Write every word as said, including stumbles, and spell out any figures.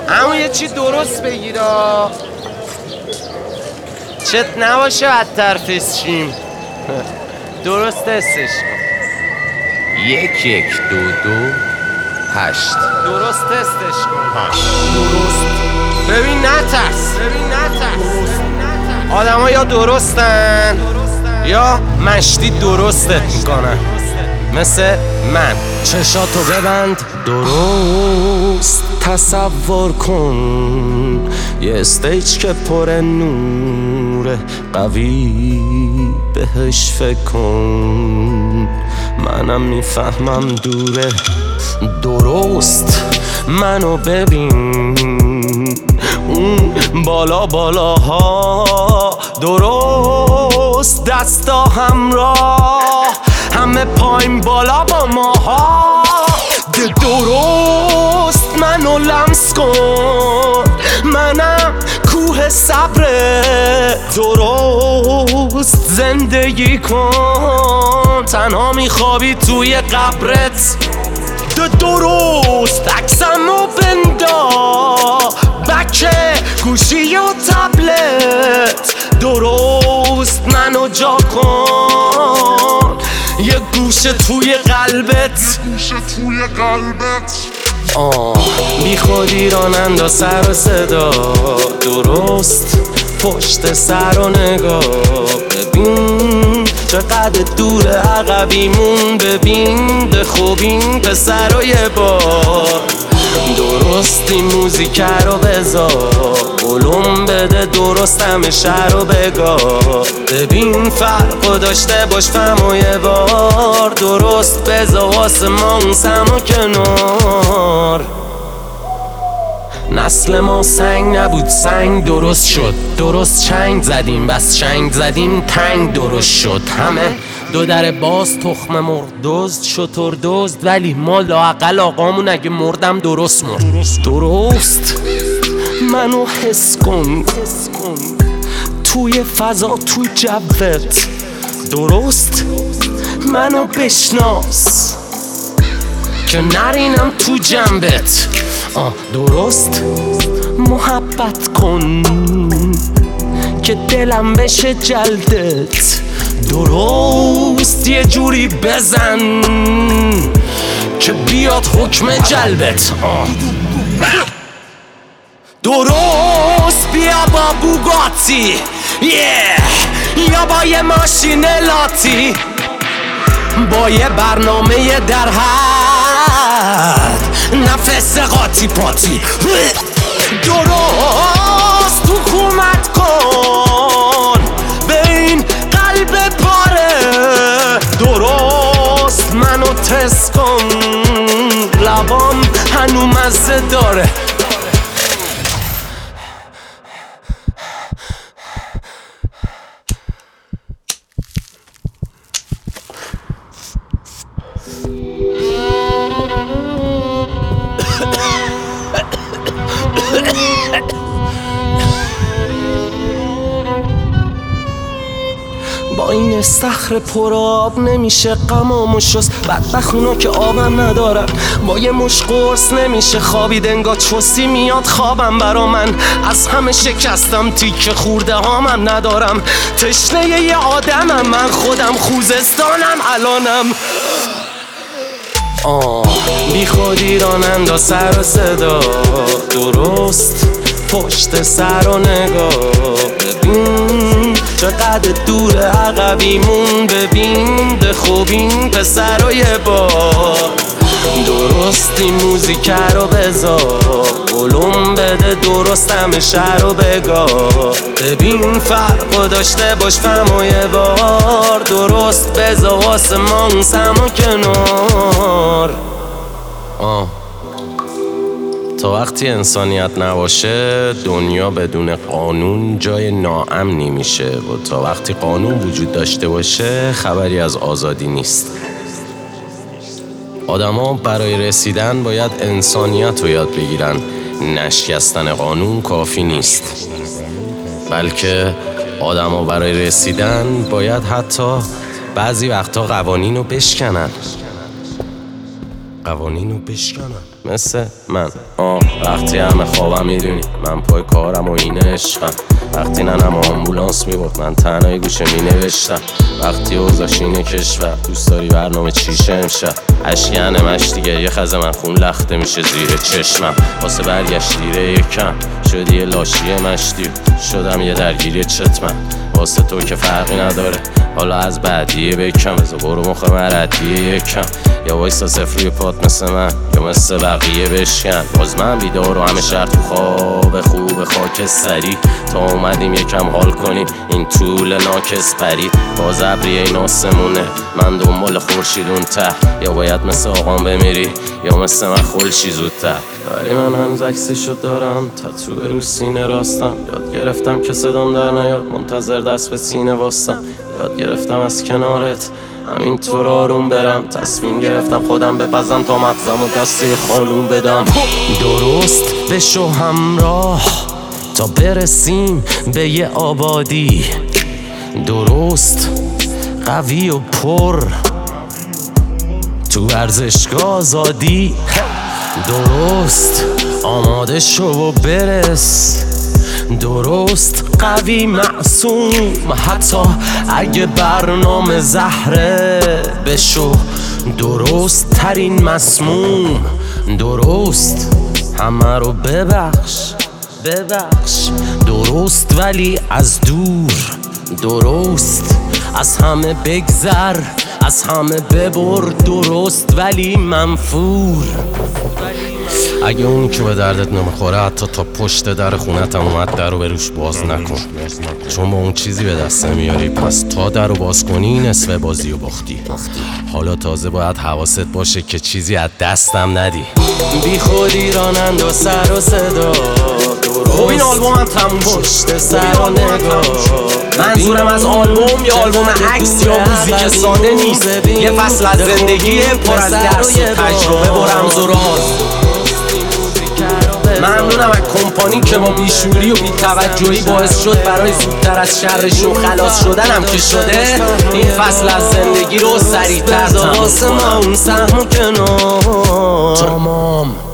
اما یه چی درست بگیرا چت نباشه بدتر فسشیم. درست استش یک یک دو دو هشت. درست استش کن. درست. ببین نترس ببین نترس آدم ها یا درستن یا مشتی درستت میکنن مثل من. چشاتو ببند درست تصور کن یه استیج که پر نور قوی بهش فکر کن. منم میفهمم دوره درست منو ببین اون بالا بالاها درست دستا همراه همه پایین بالا با ماها درست منو لمس کن منم کوه صبر درست زندگی کن تنها میخوابی توی قبرت درست عکسمو بندا بکه گوشی و تبلت درست منو جا کن یه گوشه توی قلبت گوشه توی قلبت آه بی خودی راننده سر و صدا درست پشت سر و نگاه ببین چقدر دور عقبیمون ببین به خوبین پسرای بار درست این موزیک رو بذار قلوم بده درست همه شهر رو بگاه ببین فرقو داشته باش فهم یه بار درست بذار واسه ما اون سم و کنار. نسل ما سنگ نبود سنگ درست شد درست چنگ زدیم بس چنگ زدیم تنگ درست شد همه دو در باز تخم مرغ دزد شتر دزد ولی ما لااقل آقامون اگه مردم درست مرد درست, درست. منو حس کن توی فضا توی جوت درست منو بشناس که نرینم تو جنبت آه درست محبت کن که دلم بشه جلدت درست یه جوری بزن که بیاد حکم جلبت آه. درست بیا با بوگاتی yeah. یا با یه ماشین لاتی با یه برنامه در حد نفس قاطی پاتی درست حکومت کن به این قلب پاره درست منو تست کن لبام هنو مزه داره با این استخر پر آب نمیشه غمامو شست بدبخت اونا که آبم ندارن با یه مش قرص نمیشه خوابید انگار چوسی میاد خوابم برا من از همه شکستم تیکه خورده هامم ندارم تشنه یه آدمم من خودم خوزستانم الانم آه بی خودی راننده سر و صدا درست پشت سر و نگاه ببین چقدر دور عقبیمون ببین به خوبین پسرای بار درست این موزیک رو بذار قلوم بده درست همه شهر رو بگاه ببین فرقو داشته باش فهم یه بار درست بذار واسه ما اون سم و کنار آه. تا وقتی انسانیت نباشه دنیا بدون قانون جای ناامنی میشه و تا وقتی قانون وجود داشته باشه خبری از آزادی نیست. آدما برای رسیدن باید انسانیت رو یاد بگیرن. نشکستن قانون کافی نیست، بلکه آدما برای رسیدن باید حتی بعضی وقتا قوانین رو بشکنن قوانین رو بشکنن مثل من. آه وقتی همه خوابم میدونی من پای کارم و این عشقم. وقتی ننم آمبولانس میبرد من تنهایی گوشه مینوشتم. وقتی اوضاش اینه کشور دوست داری برنامه چیشه امشب. اشکنه مش دیگه یه خزه من خون لخته میشه زیر چشمم. واسه برگشت دیره یکم شدی یه لاشیه مشتی شدم یه درگیری چتمم. واسه تو که فرقی نداره حالا از بعدیه بکم بزا برو مخ مردیه یکم. یا وایسا صفری پات مثل من یا مثل بقیه بشکن. باز من بیدار و همه شهر تو خواب خوب خاکستری تا اومدیم یکم حال کنیم این طول ناکس پرید. باز ابریه این آسمونه من دنبال خورشید اون ته. یا باید مثل آقام بمیری یا مثل من خلشی زودتر. ولی من هنوز عکسشو دارم تتو رو سینه راستم. یاد گرفتم که صدام در نیاد منتظر دست به سینه واستم. یاد گرفتم از کنارت همینطور آروم برم. تصمیم گرفتم خودم بپزم تا مغزم و دسته خالون بدم. درست بشو همراه تا برسیم به یه آبادی. درست قوی و پر تو ورزشگاه آزادی. درست آماده شو و برس. درست قوی معصوم حتی اگه برنامه زهره. بشو درست ترین مسموم. درست همه رو ببخش ببخش. درست ولی از دور. درست از همه بگذر از همه ببر. درست ولی منفور. اگه اون که به دردت نمیخوره حتی تا پشت در خونتم اومد در رو به روش باز نکن. چون با اون چیزی به دست نمیاری پس تا در رو باز کنی نصف بازی رو باختی. حالا تازه باید حواست باشه که چیزی از دستم ندی. بی خودی رانند و سر و صدا. خب این آلبوم هم تموم پشت سر و نگاه. منظورم از آلبوم یا آلبوم عکس یا موزیک ساده نیست. یه فصل از زندگی پر از درس و تجربه و رمز و راز. ممنونم از کمپانی که با بیشوری و بی‌توجهی باعث شد برای زودتر از شرشون خلاص شدنم که شده این فصل از زندگی رو سریع‌تر تموم کنم. واسه ما اون سهم و کنار تمام.